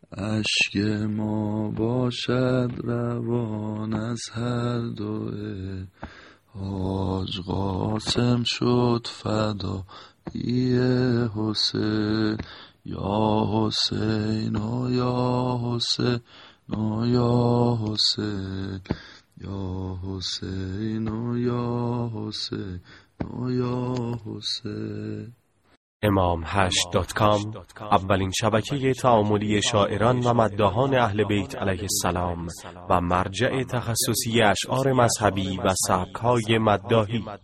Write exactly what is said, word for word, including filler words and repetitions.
اشک ما باشد روان از هر دوئه، حاج قاسم شد فدایی حسین. یا حسین و یا حسین و یا حسین، یا حسین و یا حسین و یا حسین. امام هشت دات کام اولین شبکه تعاملی شاعران و مداحان اهل بیت علیه السلام و مرجع تخصصی اشعار مذهبی و سبک‌های مداحی.